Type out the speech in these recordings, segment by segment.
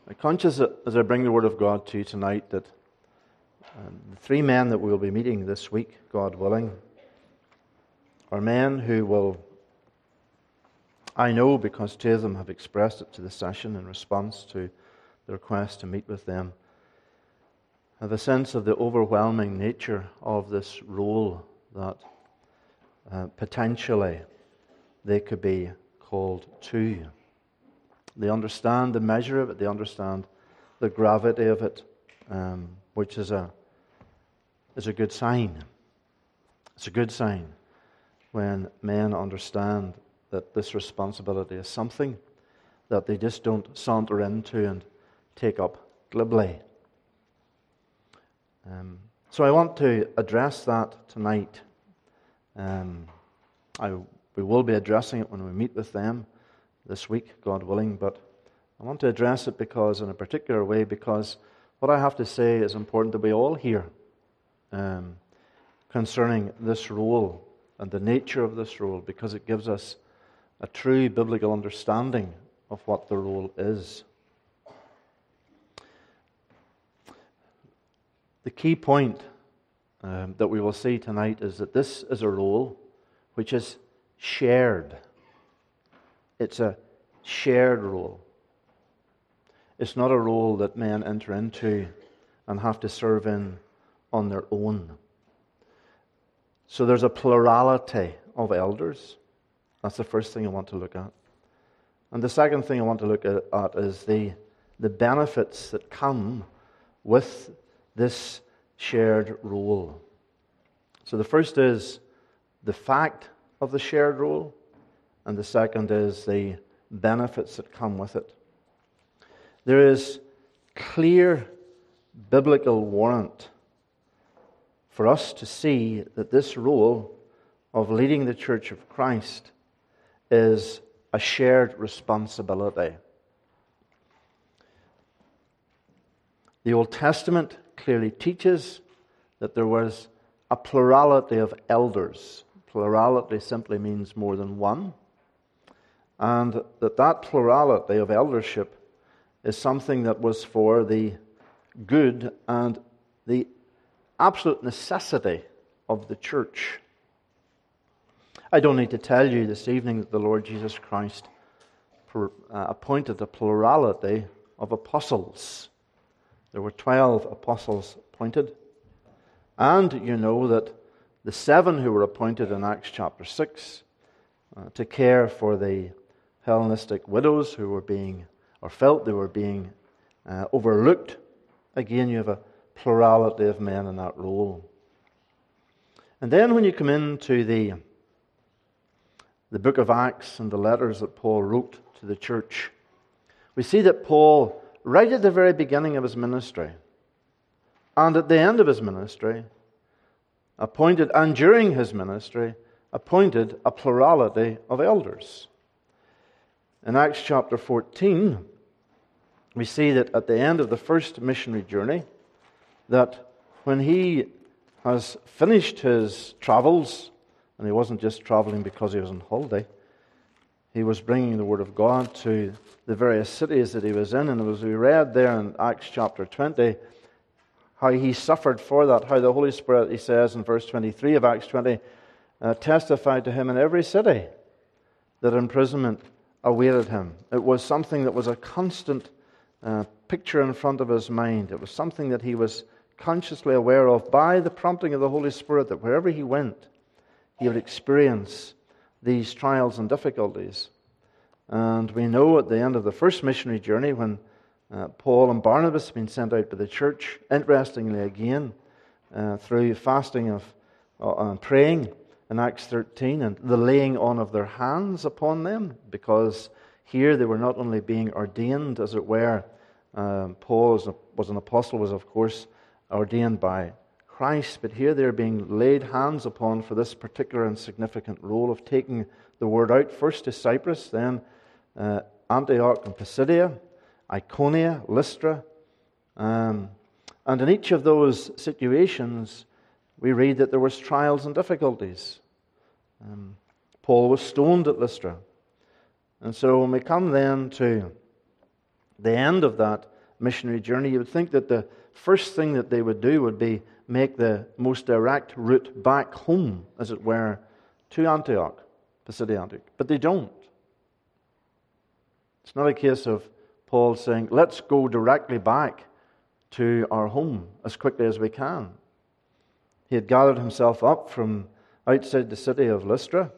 I'm conscious that as I bring the Word of God to you tonight that the three men that we will be meeting this week, God willing, are men who will, I know because two of them have expressed it to the session in response to the request to meet with them, have a sense of the overwhelming nature of this role that potentially they could be called to. They understand the measure of it, they understand the gravity of it, which is a good sign. It's a good sign when men understand that this responsibility is something that they just don't saunter into and take up glibly. So I want to address that tonight. We will be addressing it when we meet with them this week, God willing, but I want to address it in a particular way, because what I have to say is important that we all hear concerning this role and the nature of this role, because it gives us a true biblical understanding of what the role is. The key point that we will see tonight is that this is a role which is shared. It's a shared role. It's not a role that men enter into and have to serve in on their own. So there's a plurality of elders. That's the first thing I want to look at. And the second thing I want to look at is the benefits that come with this shared role. So the first is the fact of the shared role, and the second is the benefits that come with it. There is clear biblical warrant for us to see that this role of leading the Church of Christ is a shared responsibility. The Old Testament clearly teaches that there was a plurality of elders. Plurality simply means more than one. And that plurality of eldership is something that was for the good and the absolute necessity of the church. I don't need to tell you this evening that the Lord Jesus Christ appointed a plurality of apostles. There were 12 apostles appointed. And you know that the 7 who were appointed in Acts chapter 6 to care for the Hellenistic widows who were being, or felt they were being overlooked. Again, you have a plurality of men in that role. And then when you come into the book of Acts and the letters that Paul wrote to the church, we see that Paul, right at the very beginning of his ministry, and at the end of his ministry, appointed, and during his ministry, appointed a plurality of elders. In Acts chapter 14, we see that at the end of the first missionary journey, that when he has finished his travels, and he wasn't just traveling because he was on holiday, he was bringing the Word of God to the various cities that he was in. And as we read there in Acts chapter 20, how he suffered for that, how the Holy Spirit, he says in verse 23 of Acts 20, testified to him in every city that imprisonment awaited him. It was something that was a constant picture in front of his mind. It was something that he was consciously aware of by the prompting of the Holy Spirit, that wherever he went, he would experience these trials and difficulties. And we know at the end of the first missionary journey, when Paul and Barnabas have been sent out by the church, interestingly again, through fasting and praying in Acts 13, and the laying on of their hands upon them, because here they were not only being ordained, as it were. Paul was an apostle, was of course ordained by Christ, but here they're being laid hands upon for this particular and significant role of taking the word out, first to Cyprus, then Antioch and Pisidia, Iconia, Lystra. And in each of those situations, we read that there was trials and difficulties. Paul was stoned at Lystra. And so when we come then to the end of that missionary journey, you would think that the first thing that they would do would be make the most direct route back home, as it were, to Antioch, Pisidia Antioch. But they don't. It's not a case of Paul saying, let's go directly back to our home as quickly as we can. He had gathered himself up from outside the city of Lystra.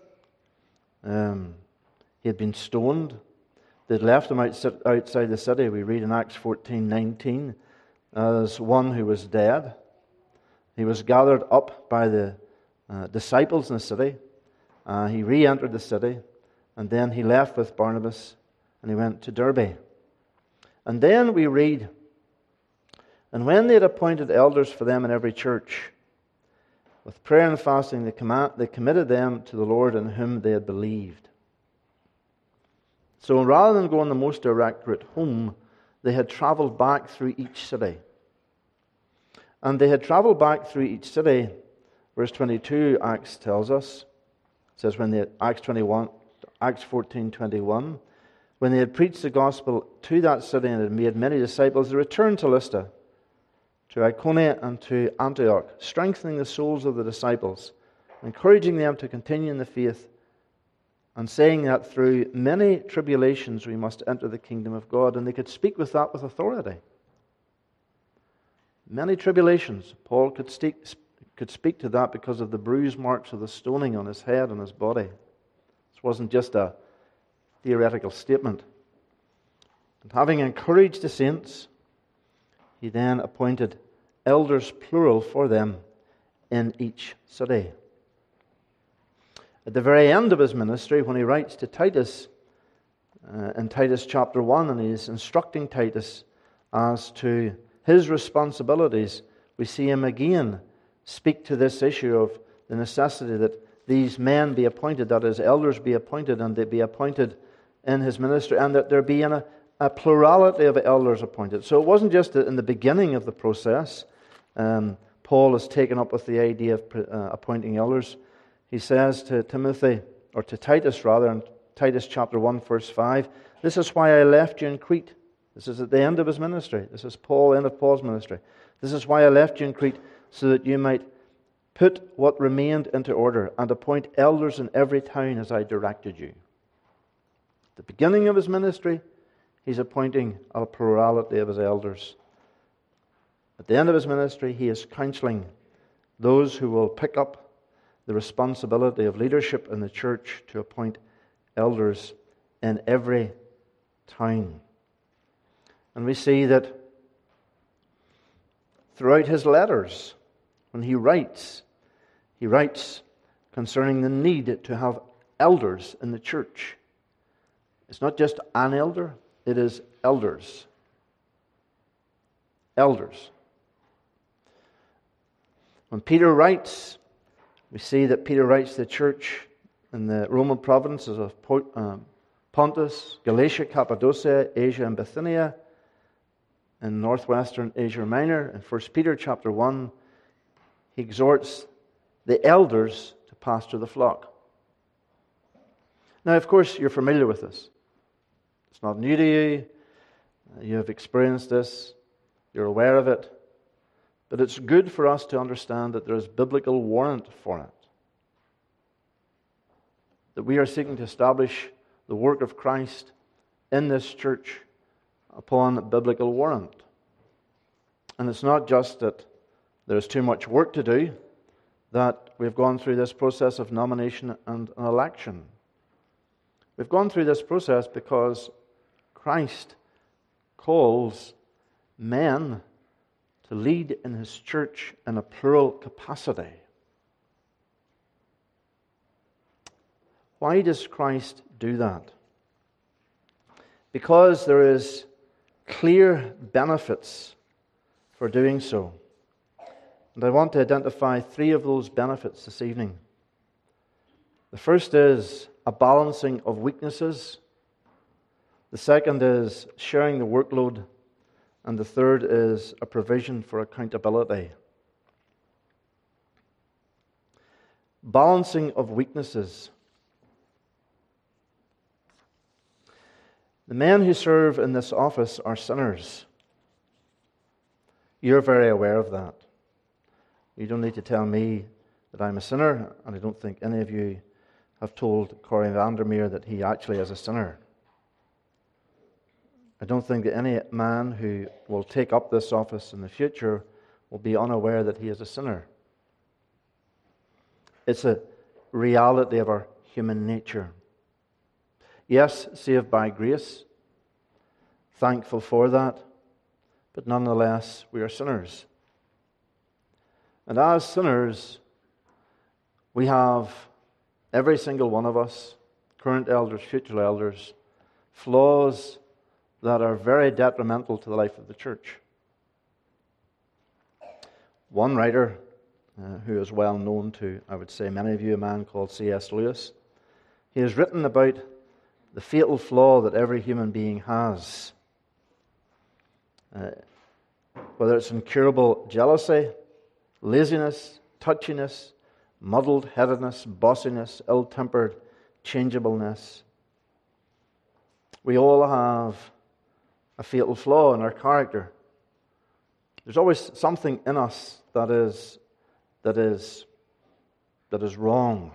He had been stoned. They'd left him outside the city, we read in Acts 14:19, as one who was dead. He was gathered up by the disciples in the city. He re-entered the city, and then he left with Barnabas, and he went to Derbe. And then we read, and when they had appointed elders for them in every church, with prayer and fasting they committed them to the Lord in whom they had believed. So rather than going the most direct route home, they had travelled back through each city. And they had travelled back through each city. Verse 22, Acts tells us, it says Acts 14:21, when they had preached the gospel to that city and had made many disciples, they returned to Lystra, to Iconium and to Antioch, strengthening the souls of the disciples, encouraging them to continue in the faith, and saying that through many tribulations we must enter the kingdom of God. And they could speak with that with authority. Many tribulations. Paul could speak to that because of the bruise marks of the stoning on his head and his body. This wasn't just a theoretical statement. And having encouraged the saints, he then appointed elders, plural, for them in each city. At the very end of his ministry, when he writes to Titus, in Titus chapter 1, and he's instructing Titus as to his responsibilities, we see him again speak to this issue of the necessity that these men be appointed, that his elders be appointed, and they be appointed in his ministry, and that there be a plurality of elders appointed. So it wasn't just in the beginning of the process. Paul is taken up with the idea of appointing elders. He says to Timothy, or to Titus rather, in Titus chapter 1, verse 5, this is why I left you in Crete. This is at the end of his ministry. This is end of Paul's ministry. This is why I left you in Crete, so that you might put what remained into order and appoint elders in every town as I directed you. At the beginning of his ministry, he's appointing a plurality of his elders. At the end of his ministry, he is counseling those who will pick up the responsibility of leadership in the church to appoint elders in every town. And we see that throughout his letters, when he writes concerning the need to have elders in the church. It's not just an elder, it is elders. Elders. When Peter writes, we see that Peter writes to the church in the Roman provinces of Pontus, Galatia, Cappadocia, Asia, and Bithynia, in northwestern Asia Minor. In 1 Peter chapter 1, he exhorts the elders to pastor the flock. Now, of course, you're familiar with this. It's not new to you. You have experienced this. You're aware of it. But it's good for us to understand that there is biblical warrant for it. That we are seeking to establish the work of Christ in this church upon biblical warrant. And it's not just that there's too much work to do, that we've gone through this process of nomination and an election. We've gone through this process because Christ calls men to lead in his church in a plural capacity. Why does Christ do that? Because there is clear benefits for doing so. And I want to identify 3 of those benefits this evening. The first is a balancing of weaknesses. The second is sharing the workload. And the third is a provision for accountability. Balancing of weaknesses. The men who serve in this office are sinners. You're very aware of that. You don't need to tell me that I'm a sinner, and I don't think any of you have told Corey Vandermeer that he actually is a sinner. I don't think that any man who will take up this office in the future will be unaware that he is a sinner. It's a reality of our human nature. Yes, saved by grace, thankful for that, but nonetheless, we are sinners. And as sinners, we have, every single one of us, current elders, future elders, flaws that are very detrimental to the life of the church. One writer who is well known to, I would say, many of you, a man called C.S. Lewis, he has written about the fatal flaw that every human being has. Whether it's incurable jealousy, laziness, touchiness, muddled-headedness, bossiness, ill-tempered changeableness. We all have a fatal flaw in our character. There's always something in us that is wrong.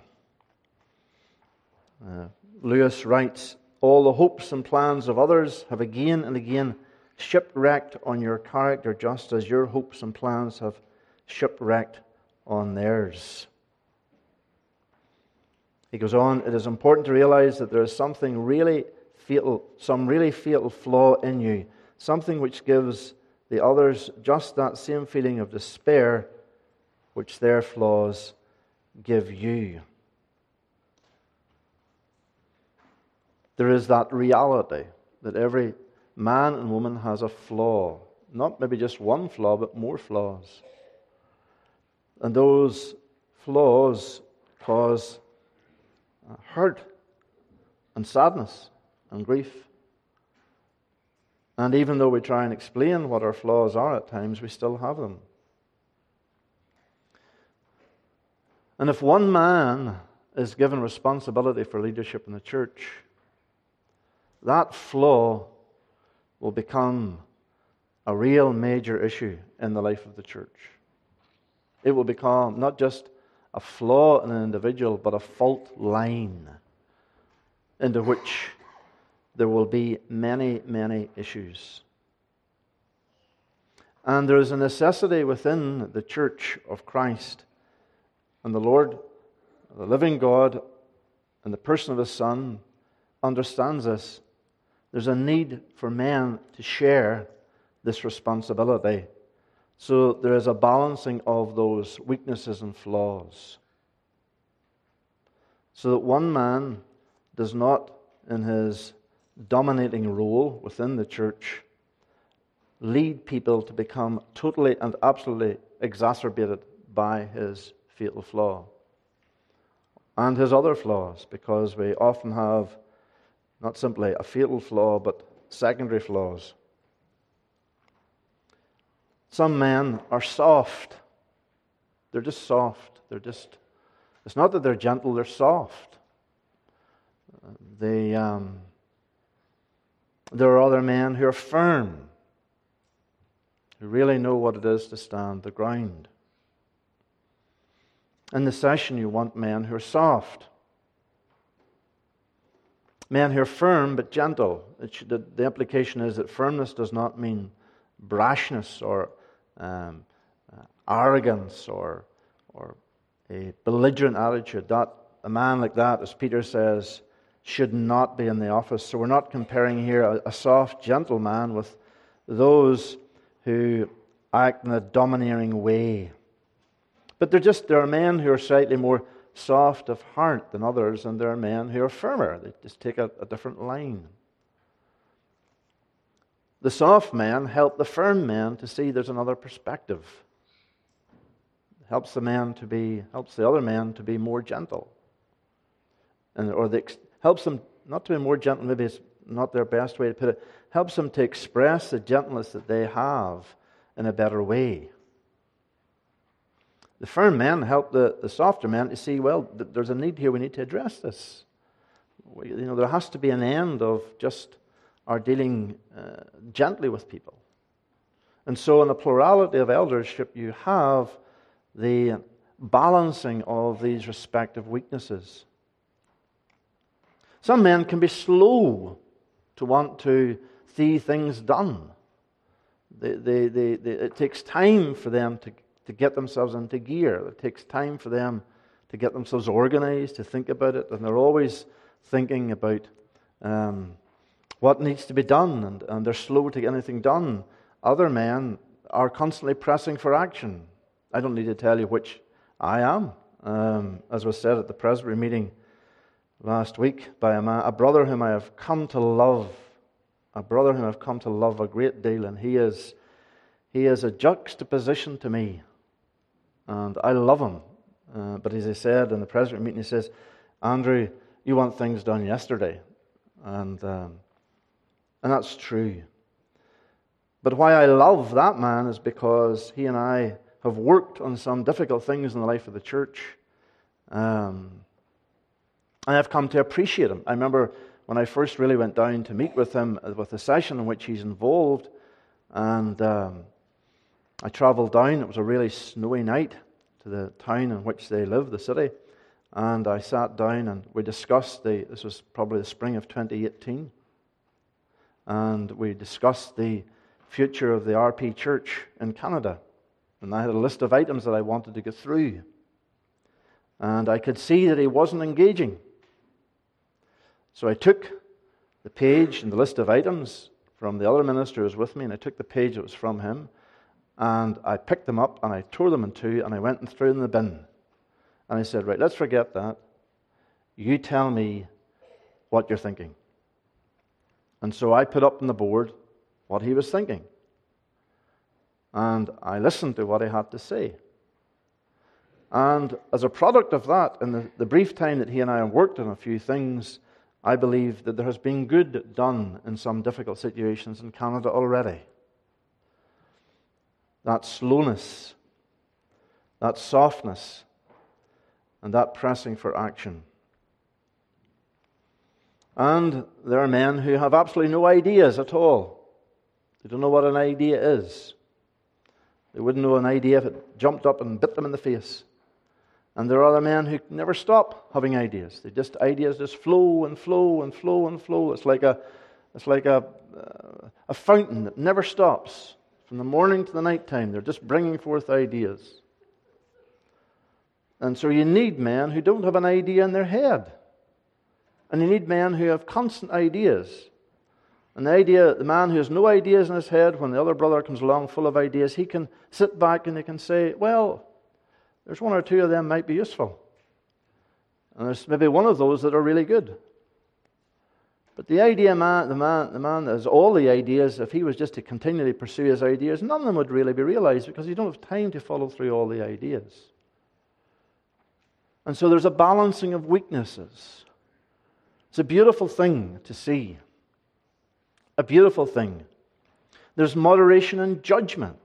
Lewis writes, all the hopes and plans of others have again and again shipwrecked on your character, just as your hopes and plans have shipwrecked on theirs. He goes on, it is important to realize that there is something really fatal, some really fatal flaw in you, something which gives the others just that same feeling of despair which their flaws give you. There is that reality that every man and woman has a flaw. Not maybe just one flaw, but more flaws. And those flaws cause hurt and sadness and grief. And even though we try and explain what our flaws are at times, we still have them. And if one man is given responsibility for leadership in the church, that flaw will become a real major issue in the life of the church. It will become not just a flaw in an individual, but a fault line into which there will be many, many issues. And there is a necessity within the church of Christ, and the Lord, the living God, in the person of His Son, understands this. There's a need for men to share this responsibility. So there is a balancing of those weaknesses and flaws. So that one man does not, in his dominating role within the church, lead people to become totally and absolutely exacerbated by his fatal flaw. And his other flaws, because we often have not simply a fatal flaw, but secondary flaws. Some men are soft. They're just soft. It's not that they're gentle, they're soft. There are other men who are firm, who really know what it is to stand the ground. In the session, you want men who are soft. Men who are firm but gentle. The implication is that firmness does not mean brashness or arrogance or a belligerent attitude. That a man like that, as Peter says, should not be in the office. So we're not comparing here a soft, gentle man with those who act in a domineering way. But there are men who are slightly more soft of heart than others, and there are men who are firmer. They just take a different line. The soft men help the firm men to see there's another perspective. It helps the other men to be more gentle, helps them not to be more gentle. Maybe it's not their best way to put it. Helps them to express the gentleness that they have in a better way. The firm men help the softer men to see, well, there's a need here, we need to address this. There has to be an end of just our dealing gently with people. And so in the plurality of eldership, you have the balancing of these respective weaknesses. Some men can be slow to want to see things done. It takes time for them to get themselves into gear. It takes time for them to get themselves organized, to think about it, and they're always thinking about what needs to be done, and they're slow to get anything done. Other men are constantly pressing for action. I don't need to tell you which I am. As was said at the Presbytery meeting last week by a brother whom I have come to love, a great deal, and he is a juxtaposition to me, and I love him. But as I said in the Presbytery meeting, he says, "Andrew, you want things done yesterday," and that's true. But why I love that man is because he and I have worked on some difficult things in the life of the church. And I've come to appreciate him. I remember when I first really went down to meet with him with the session in which he's involved, and I travelled down. It was a really snowy night to the town in which they live, the city, and I sat down and we discussed this was probably the spring of 2018, and we discussed the future of the RP Church in Canada. And I had a list of items that I wanted to get through. And I could see that he wasn't engaging. So I took the page and the list of items from the other minister who was with me, and I took the page that was from him, and I picked them up, and I tore them in two, and I went and threw them in the bin. And I said, "Right, let's forget that. You tell me what you're thinking." And so I put up on the board what he was thinking. And I listened to what he had to say. And as a product of that, in the brief time that he and I have worked on a few things, I believe that there has been good done in some difficult situations in Canada already. That slowness, that softness, and that pressing for action. And there are men who have absolutely no ideas at all. They don't know what an idea is. They wouldn't know an idea if it jumped up and bit them in the face. And there are other men who never stop having ideas. Ideas just flow and flow and flow and flow. It's like a fountain that never stops. From the morning to the night time, they're just bringing forth ideas. And so you need men who don't have an idea in their head. And you need men who have constant ideas. And the man who has no ideas in his head, when the other brother comes along full of ideas, he can sit back and he can say, "Well, there's one or two of them might be useful. And there's maybe one of those that are really good." But the man that has all the ideas, if he was just to continually pursue his ideas, none of them would really be realized because you don't have time to follow through all the ideas. And so there's a balancing of weaknesses. It's a beautiful thing to see. A beautiful thing. There's moderation and judgment.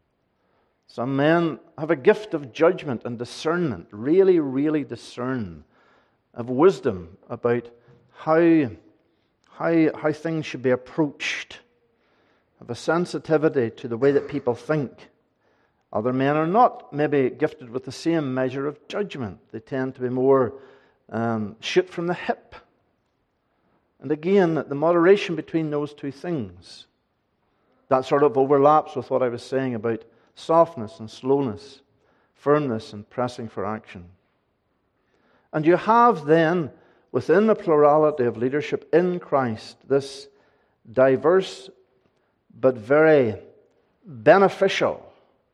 Some men have a gift of judgment and discernment, really, really discern, of wisdom about how things should be approached, have a sensitivity to the way that people think. Other men are not maybe gifted with the same measure of judgment. They tend to be more shoot from the hip. And again, the moderation between those two things, that sort of overlaps with what I was saying about softness and slowness, firmness and pressing for action. And you have then, within the plurality of leadership in Christ, this diverse but very beneficial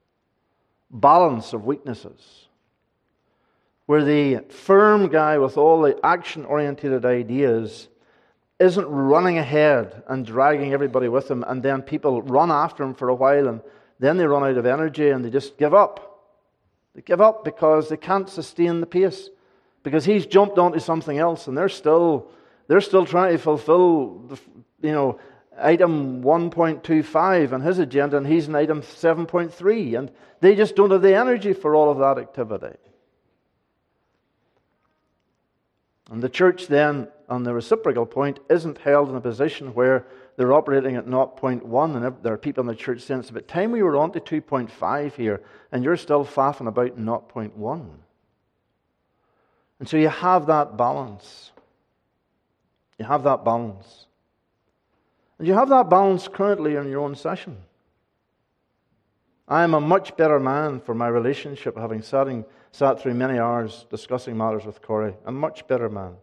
balance of weaknesses, where the firm guy with all the action-oriented ideas isn't running ahead and dragging everybody with him, and then people run after him for a while, and then they run out of energy and they just give up. They give up because they can't sustain the pace, because he's jumped onto something else, and they're still trying to fulfill item 1.25 on his agenda, and he's in item 7.3, and they just don't have the energy for all of that activity. And the church then, on the reciprocal point, isn't held in a position where they're operating at 0.1, and there are people in the church saying, it's about time we were on to 2.5 here, and you're still faffing about 0.1. And so you have that balance. You have that balance. And you have that balance currently in your own session. I am a much better man for my relationship, having sat through many hours discussing matters with Corey. A much better man.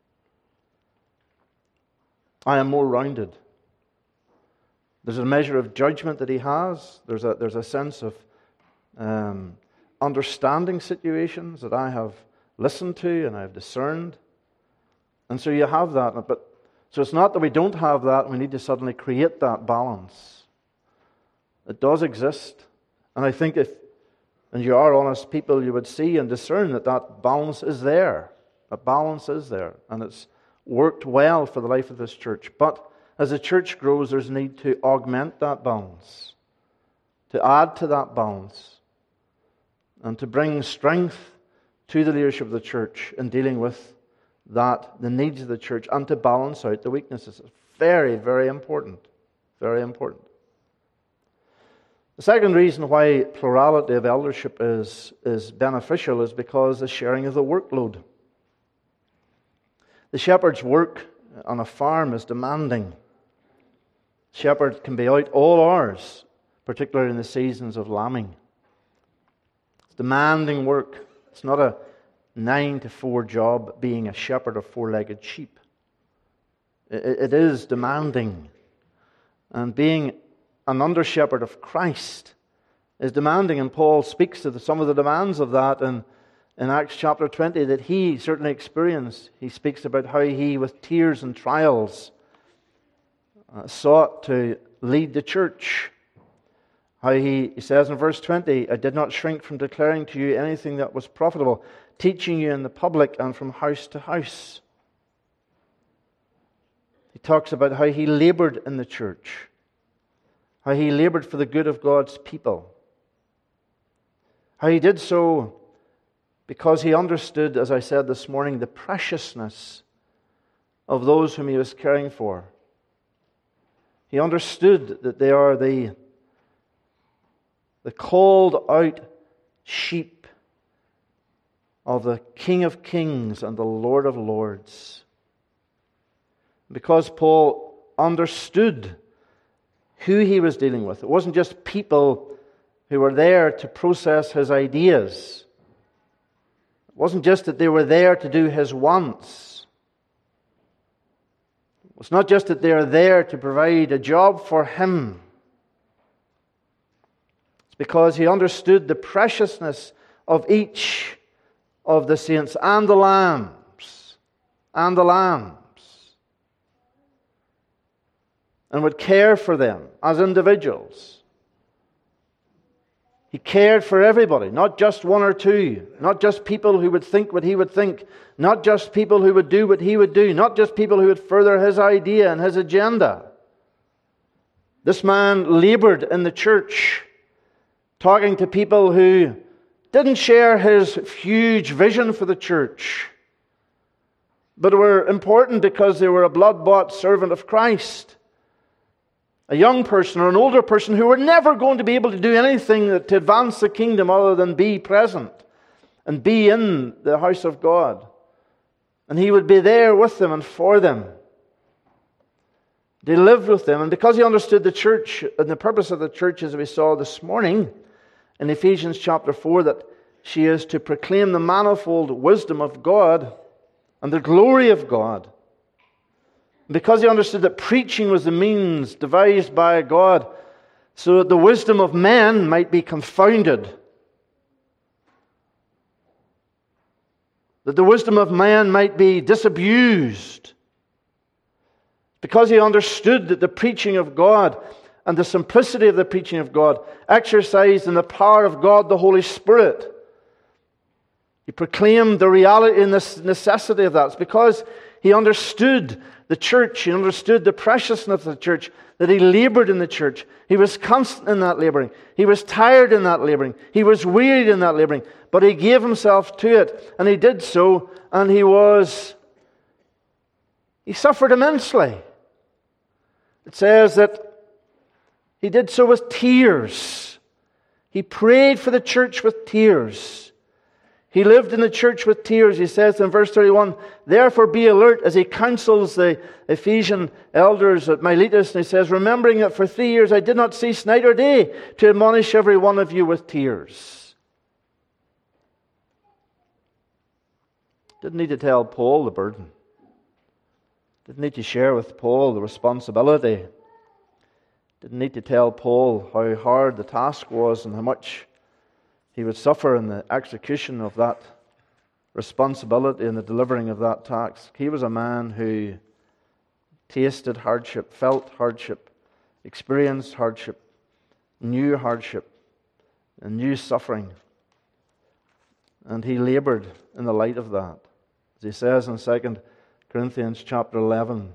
I am more rounded. There's a measure of judgment that he has. There's a sense of understanding situations that I have listened to and I have discerned. And so you have that. So it's not that we don't have that, we need to suddenly create that balance. It does exist. And I think if you are honest people, you would see and discern that balance is there. That balance is there. And it's worked well for the life of this church. But as the church grows, there's a need to augment that balance, to add to that balance, and to bring strength to the leadership of the church in dealing with the needs of the church, and to balance out the weaknesses. It's very, very important. Very important. The second reason why plurality of eldership is beneficial is because the sharing of the workload. The shepherd's work on a farm is demanding. Shepherd can be out all hours, particularly in the seasons of lambing. It's demanding work. It's not a 9-to-4 job being a shepherd of four-legged sheep. It is demanding. And being an under-shepherd of Christ is demanding, and Paul speaks to some of the demands of that in Acts chapter 20 that he certainly experienced. He speaks about how he, with tears and trials, sought to lead the church. How he says in verse 20, I did not shrink from declaring to you anything that was profitable, teaching you in the public and from house to house. He talks about how he labored in the church, how he labored for the good of God's people, how he did so because he understood, as I said this morning, the preciousness of those whom he was caring for. He understood that they are the called out sheep of the King of Kings and the Lord of Lords. Because Paul understood who he was dealing with. It wasn't just people who were there to process his ideas. It wasn't just that they were there to do his wants. It's not just that they are there to provide a job for him. It's because he understood the preciousness of each of the saints and the lambs. And the lambs. And would care for them as individuals. He cared for everybody, not just one or two, not just people who would think what he would think, not just people who would do what he would do, not just people who would further his idea and his agenda. This man labored in the church, talking to people who didn't share his huge vision for the church, but were important because they were a blood-bought servant of Christ. A young person or an older person who were never going to be able to do anything to advance the kingdom other than be present and be in the house of God. And he would be there with them and for them. They lived with them. And because he understood the church and the purpose of the church, as we saw this morning in Ephesians chapter 4, that she is to proclaim the manifold wisdom of God and the glory of God. Because he understood that preaching was the means devised by God so that the wisdom of men might be confounded. That the wisdom of man might be disabused. Because he understood that the preaching of God and the simplicity of the preaching of God exercised in the power of God the Holy Spirit. He proclaimed the reality and the necessity of that. It's because he understood the church, he understood the preciousness of the church, that he labored in the church. He was constant in that laboring. He was tired in that laboring. He was wearied in that laboring. But he gave himself to it, and he did so, and he suffered immensely. It says that he did so with tears. He prayed for the church with tears. He lived in the church with tears. He says in verse 31, therefore be alert, as he counsels the Ephesian elders at Miletus. And he says, remembering that for 3 years I did not cease night or day to admonish every one of you with tears. Didn't need to tell Paul the burden. Didn't need to share with Paul the responsibility. Didn't need to tell Paul how hard the task was and how much he would suffer in the execution of that responsibility and the delivering of that task. He was a man who tasted hardship, felt hardship, experienced hardship, knew hardship, and knew suffering. And he labored in the light of that. As he says in 2 Corinthians chapter 11,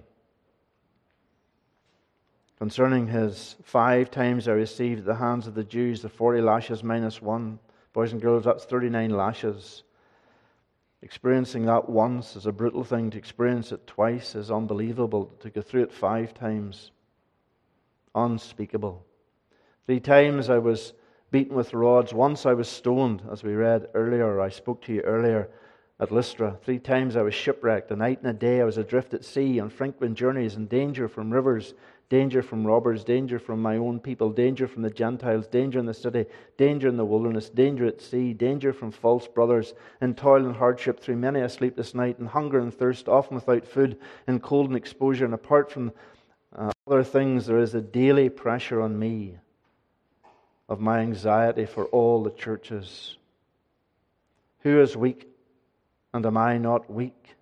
concerning his 5 times I received at the hands of the Jews the 40 lashes minus 1. Boys and girls, that's 39 lashes. Experiencing that once is a brutal thing. To experience it twice is unbelievable. To go through it 5 times, unspeakable. 3 times I was beaten with rods. Once I was stoned, as we read earlier, I spoke to you earlier at Lystra. 3 times I was shipwrecked. A night and a day I was adrift at sea on frequent journeys, in danger from rivers, danger from robbers, danger from my own people, danger from the Gentiles, danger in the city, danger in the wilderness, danger at sea, danger from false brothers, in toil and hardship, through many a sleepless night, in hunger and thirst, often without food, in cold and exposure. And apart from other things, there is a daily pressure on me of my anxiety for all the churches. Who is weak, and am I not weak?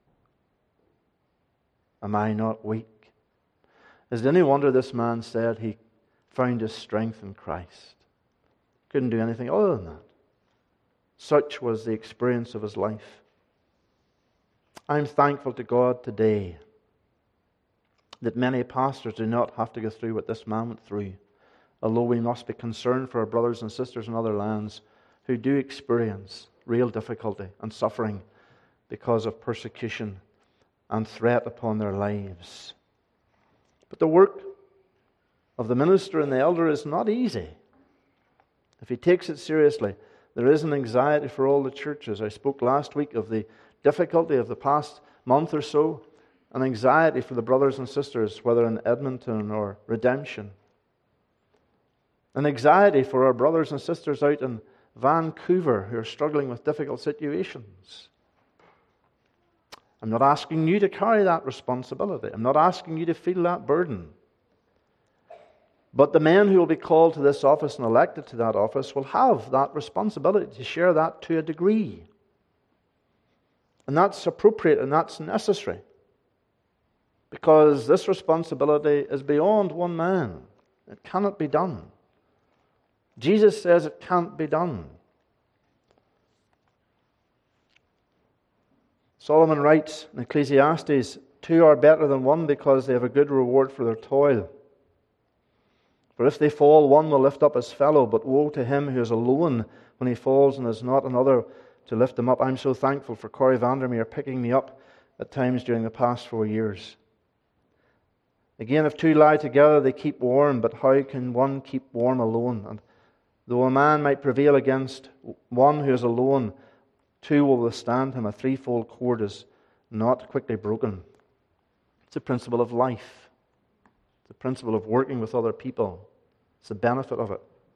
Am I not weak? Is it any wonder this man said he found his strength in Christ? Couldn't do anything other than that. Such was the experience of his life. I'm thankful to God today that many pastors do not have to go through what this man went through, although we must be concerned for our brothers and sisters in other lands who do experience real difficulty and suffering because of persecution and threat upon their lives. But the work of the minister and the elder is not easy. If he takes it seriously, there is an anxiety for all the churches. I spoke last week of the difficulty of the past month or so, an anxiety for the brothers and sisters, whether in Edmonton or Redemption. An anxiety for our brothers and sisters out in Vancouver who are struggling with difficult situations. I'm not asking you to carry that responsibility. I'm not asking you to feel that burden. But the men who will be called to this office and elected to that office will have that responsibility to share that to a degree. And that's appropriate and that's necessary. Because this responsibility is beyond one man. It cannot be done. Jesus says it can't be done. Solomon writes in Ecclesiastes, 2 are better than 1 because they have a good reward for their toil. For if they fall, one will lift up his fellow, but woe to him who is alone when he falls and has not another to lift him up. I'm so thankful for Corey Vandermeer picking me up at times during the past 4 years. Again, if 2 lie together, they keep warm, but how can one keep warm alone? And though a man might prevail against one who is alone, 2 will withstand him. A threefold cord is not quickly broken. It's a principle of life. It's a principle of working with other people. It's the benefit of it.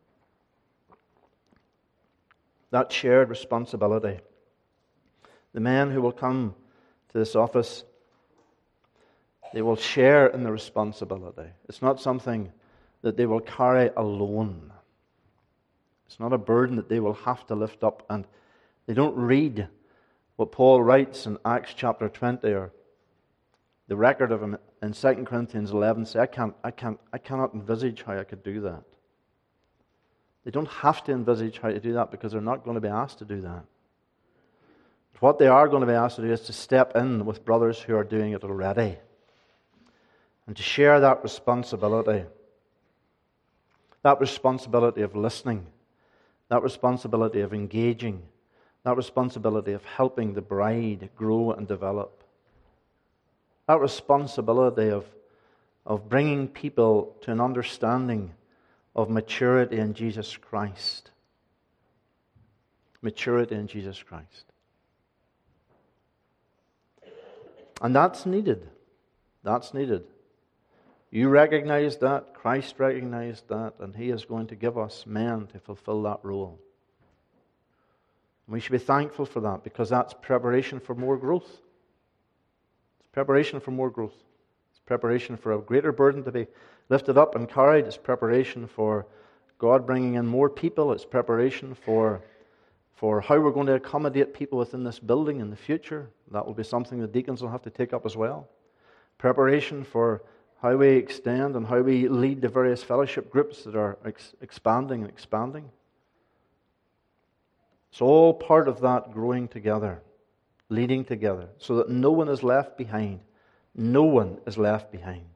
That shared responsibility. The men who will come to this office, they will share in the responsibility. It's not something that they will carry alone. It's not a burden that they will have to lift up. And they don't read what Paul writes in Acts chapter 20 or the record of him in 2 Corinthians 11. Say, I cannot envisage how I could do that. They don't have to envisage how to do that because they're not going to be asked to do that. But what they are going to be asked to do is to step in with brothers who are doing it already and to share that responsibility. That responsibility of listening. That responsibility of engaging. That responsibility of helping the bride grow and develop. That responsibility of of bringing people to an understanding of maturity in Jesus Christ. Maturity in Jesus Christ. And that's needed. That's needed. You recognize that, Christ recognized that, and He is going to give us men to fulfill that role. We should be thankful for that, because that's preparation for more growth. It's preparation for more growth. It's preparation for a greater burden to be lifted up and carried. It's preparation for God bringing in more people. It's preparation for how we're going to accommodate people within this building in the future. That will be something the deacons will have to take up as well. Preparation for how we extend and how we lead the various fellowship groups that are expanding and expanding. It's all part of that growing together, leading together, so that no one is left behind. No one is left behind.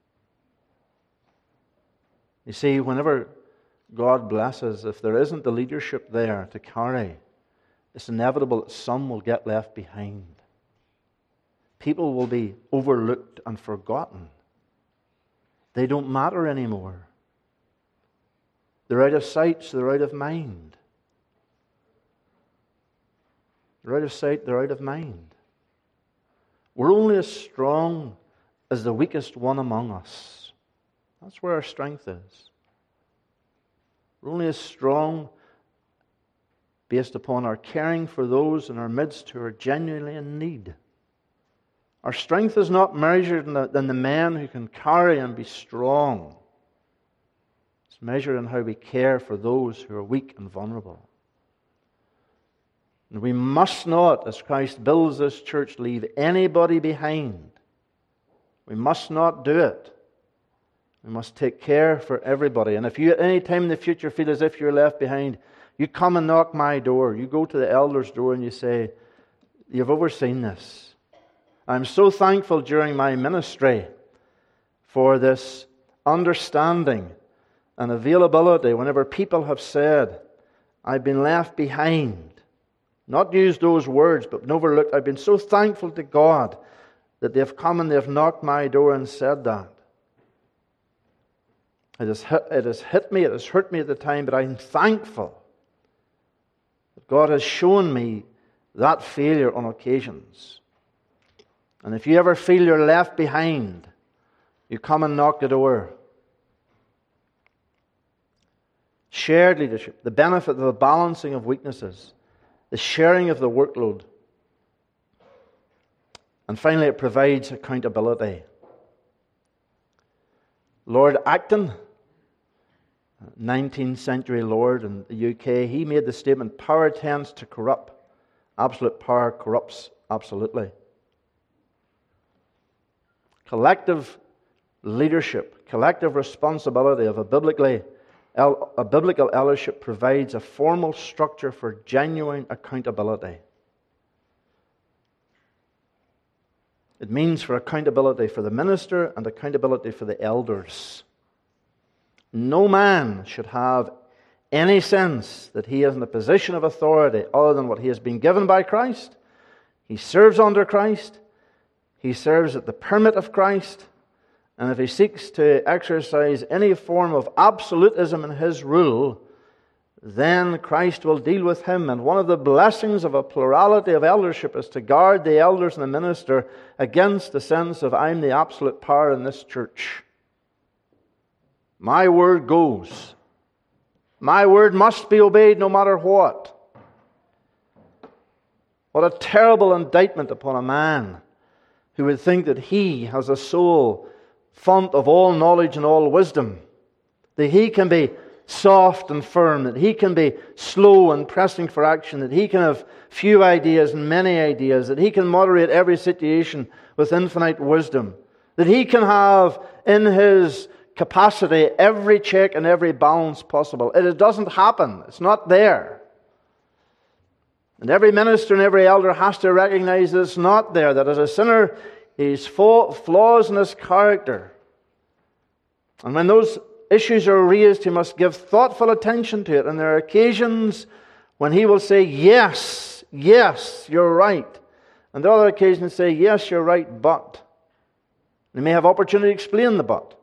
You see, whenever God blesses, if there isn't the leadership there to carry, it's inevitable that some will get left behind. People will be overlooked and forgotten. They don't matter anymore. They're out of sight, so they're out of mind. They're out of sight, they're out of mind. We're only as strong as the weakest one among us. That's where our strength is. We're only as strong based upon our caring for those in our midst who are genuinely in need. Our strength is not measured in the men who can carry and be strong. It's measured in how we care for those who are weak and vulnerable. And we must not, as Christ builds this church, leave anybody behind. We must not do it. We must take care for everybody. And if you at any time in the future feel as if you're left behind, you come and knock my door. You go to the elder's door and you say, "You've overseen this. I'm so thankful during my ministry for this understanding and availability whenever people have said, I've been left behind." Not used those words, but overlooked. I've been so thankful to God that they've come and they've knocked my door and said that. It has hit me, it has hurt me at the time, but I'm thankful that God has shown me that failure on occasions. And if you ever feel you're left behind, you come and knock the door. Shared leadership, the benefit of the balancing of weaknesses, the sharing of the workload. And finally, it provides accountability. Lord Acton, 19th century lord in the UK, he made the statement, power tends to corrupt. Absolute power corrupts absolutely. Collective leadership, collective responsibility of a biblical eldership provides a formal structure for genuine accountability. It means for accountability for the minister and accountability for the elders. No man should have any sense that he is in a position of authority other than what he has been given by Christ. He serves under Christ. He serves at the permit of Christ. And if he seeks to exercise any form of absolutism in his rule, then Christ will deal with him. And one of the blessings of a plurality of eldership is to guard the elders and the minister against the sense of, I'm the absolute power in this church. My word goes. My word must be obeyed no matter what. What a terrible indictment upon a man who would think that he has a sole font of all knowledge and all wisdom, that he can be soft and firm, that he can be slow and pressing for action, that he can have few ideas and many ideas, that he can moderate every situation with infinite wisdom, that he can have in his capacity every check and every balance possible. It doesn't happen. It's not there. And every minister and every elder has to recognize that it's not there, that as a sinner, he's flaws in his character. And when those issues are raised, he must give thoughtful attention to it. And there are occasions when he will say, yes, you're right. And there are other occasions say, yes, you're right, but. He may have opportunity to explain the but.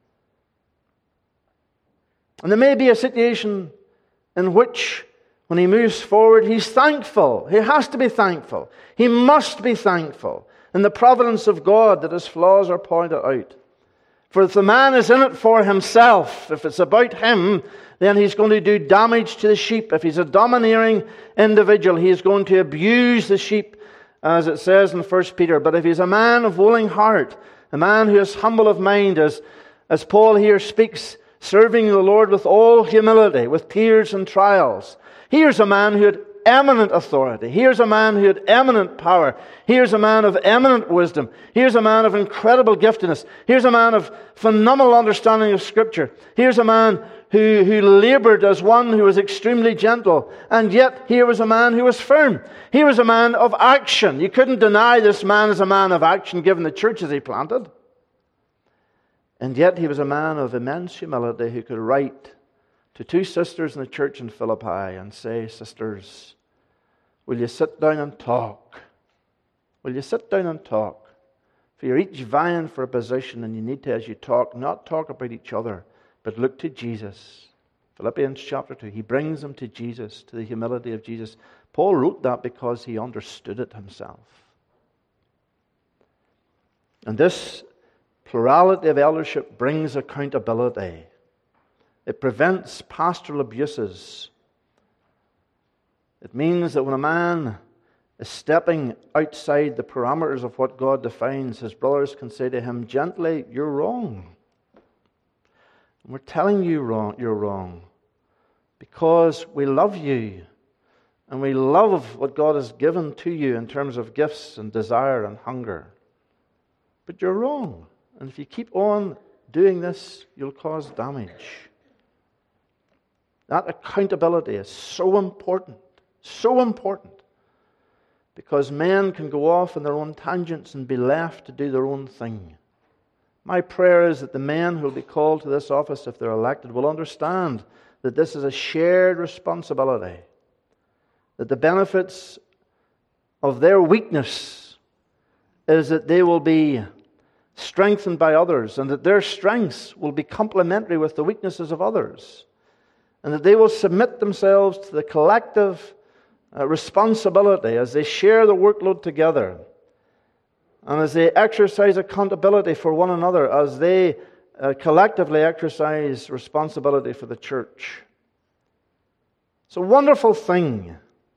And there may be a situation in which, when he moves forward, he's thankful. He has to be thankful. He must be thankful in the providence of God that his flaws are pointed out. For if the man is in it for himself, if it's about him, then he's going to do damage to the sheep. If he's a domineering individual, he is going to abuse the sheep, as it says in 1 Peter. But if he's a man of willing heart, a man who is humble of mind, as Paul here speaks, serving the Lord with all humility, with tears and trials. Here's a man who had eminent authority. Here's a man who had eminent power. Here's a man of eminent wisdom. Here's a man of incredible giftedness. Here's a man of phenomenal understanding of Scripture. Here's a man who labored as one who was extremely gentle. And yet, here was a man who was firm. He was a man of action. You couldn't deny this man as a man of action given the churches he planted. And yet, he was a man of immense humility who could write to two sisters in the church in Philippi and say, "Sisters, will you sit down and talk? Will you sit down and talk? For you're each vying for a position, and you need to, as you talk, not talk about each other, but look to Jesus." Philippians chapter 2. He brings them to Jesus, to the humility of Jesus. Paul wrote that because he understood it himself. And this plurality of eldership brings accountability. It prevents pastoral abuses. It means that when a man is stepping outside the parameters of what God defines, his brothers can say to him gently, "You're wrong. And we're telling you you're wrong because we love you and we love what God has given to you in terms of gifts and desire and hunger. But you're wrong. And if you keep on doing this, you'll cause damage." That accountability is so important. So important. Because men can go off in their own tangents and be left to do their own thing. My prayer is that the men who will be called to this office, if they're elected, will understand that this is a shared responsibility. That the benefits of their weakness is that they will be strengthened by others, and that their strengths will be complementary with the weaknesses of others, and that they will submit themselves to the collective responsibility as they share the workload together, and as they exercise accountability for one another, as they collectively exercise responsibility for the church. It's a wonderful thing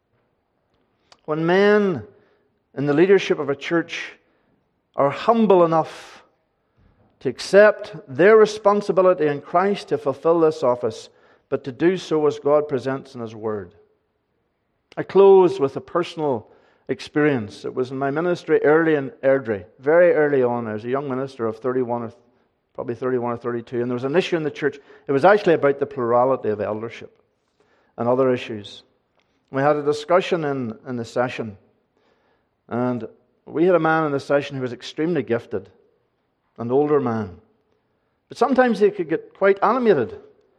when men in the leadership of a church are humble enough to accept their responsibility in Christ to fulfill this office, but to do so as God presents in His Word. I close with a personal experience. It was in my ministry early in Airdrie, very early on. I was a young minister of 31 or 32, and there was an issue in the church. It was actually about the plurality of eldership and other issues. We had a discussion in the session, and we had a man in the session who was extremely gifted, an older man. But sometimes he could get quite animated.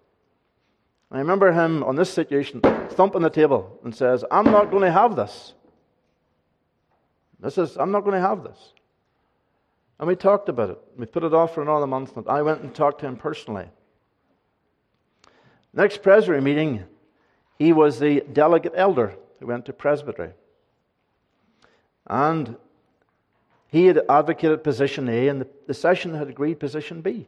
I remember him on this situation thumping the table and says, "I'm not going to have this. I'm not going to have this." And we talked about it. We put it off for another month, and I went and talked to him personally. Next presbytery meeting, he was the delegate elder who went to presbytery. And he had advocated position A, and the session had agreed position B.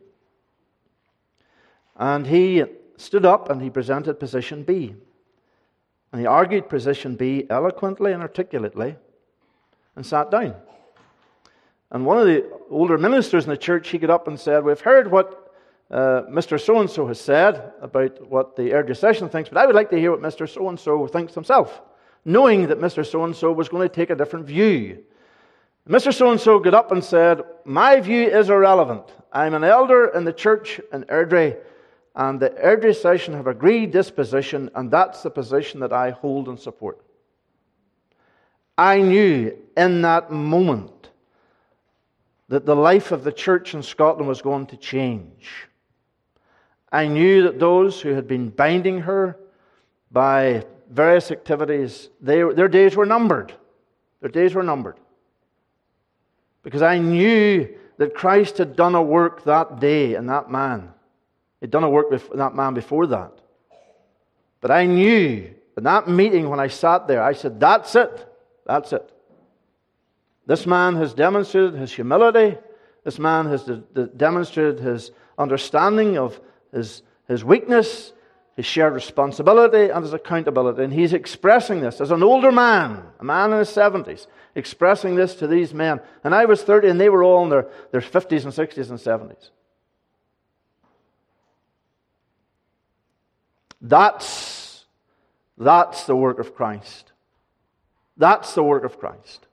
And he stood up and he presented position B. And he argued position B eloquently and articulately and sat down. And one of the older ministers in the church, he got up and said, "We've heard what Mr. So-and-so has said about what the Airdrie session thinks, but I would like to hear what Mr. So-and-so thinks himself," knowing that Mr. So-and-so was going to take a different view. Mr. So-and-so got up and said, "My view is irrelevant. I'm an elder in the church in Airdrie, and the Airdrie session have agreed this position, and that's the position that I hold and support." I knew in that moment that the life of the church in Scotland was going to change. I knew that those who had been binding her by various activities, their days were numbered. Their days were numbered. Because I knew that Christ had done a work that day in that man. He'd done a work with that man before that. But I knew in that meeting when I sat there, I said, that's it. That's it. This man has demonstrated his humility. This man has demonstrated his understanding of his weakness, his shared responsibility, and his accountability. And he's expressing this as an older man, a man in his 70s, expressing this to these men. And I was 30 and they were all in their 50s and 60s and 70s. That's the work of Christ. That's the work of Christ.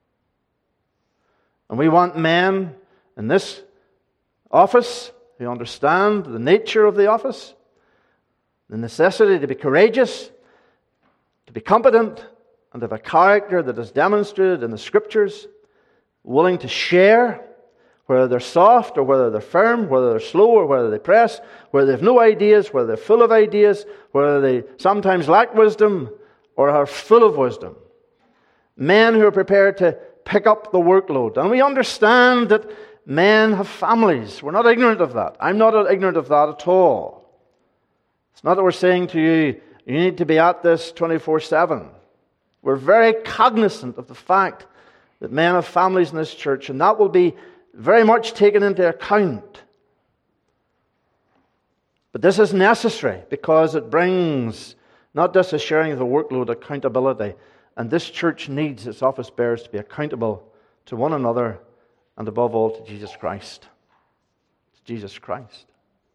And we want men in this office who understand the nature of the office, the necessity to be courageous, to be competent, and to have a character that is demonstrated in the Scriptures, willing to share, whether they're soft or whether they're firm, whether they're slow or whether they press, whether they have no ideas, whether they're full of ideas, whether they sometimes lack wisdom or are full of wisdom. Men who are prepared to pick up the workload. And we understand that men have families. We're not ignorant of that. I'm not ignorant of that at all. It's not that we're saying to you, you need to be at this 24/7. We're very cognizant of the fact that men have families in this church, and that will be very much taken into account. But this is necessary because it brings not just a sharing of the workload, accountability. And this church needs its office bearers to be accountable to one another and above all to Jesus Christ. To Jesus Christ.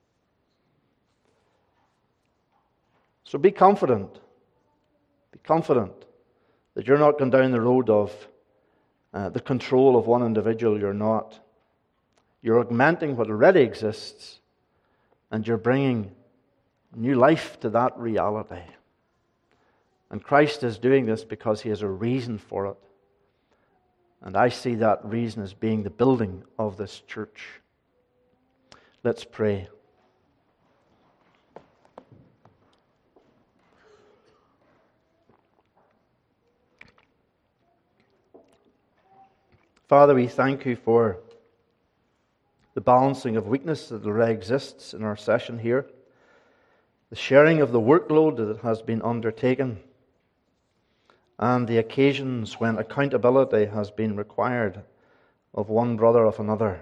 So be confident. Be confident that you're not going down the road of the control of one individual. You're not. You're augmenting what already exists, and you're bringing new life to that reality. And Christ is doing this because He has a reason for it. And I see that reason as being the building of this church. Let's pray. Father, we thank You for the balancing of weakness that already exists in our session here, the sharing of the workload that has been undertaken, and the occasions when accountability has been required of one brother of another.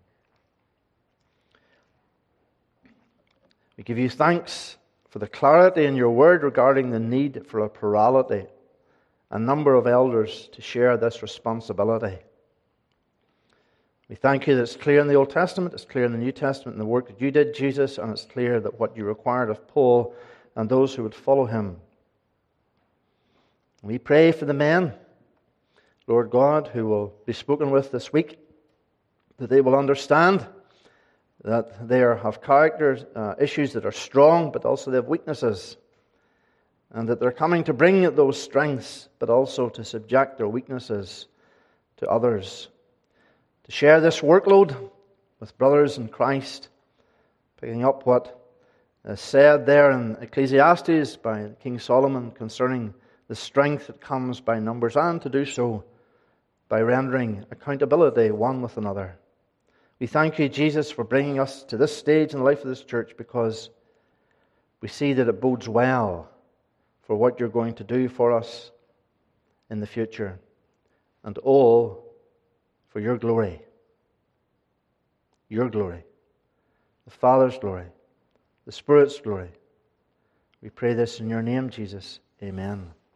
We give You thanks for the clarity in Your word regarding the need for a plurality, a number of elders to share this responsibility. We thank You that it's clear in the Old Testament, it's clear in the New Testament, in the work that You did, Jesus, and it's clear that what You required of Paul and those who would follow him. We pray for the men, Lord God, who will be spoken with this week, that they will understand that they have character issues that are strong, but also they have weaknesses, and that they're coming to bring those strengths, but also to subject their weaknesses to others. To share this workload with brothers in Christ, picking up what is said there in Ecclesiastes by King Solomon concerning the strength that comes by numbers, and to do so by rendering accountability one with another. We thank You, Jesus, for bringing us to this stage in the life of this church, because we see that it bodes well for what You're going to do for us in the future, and all for Your glory. Your glory. The Father's glory. The Spirit's glory. We pray this in Your name, Jesus. Amen.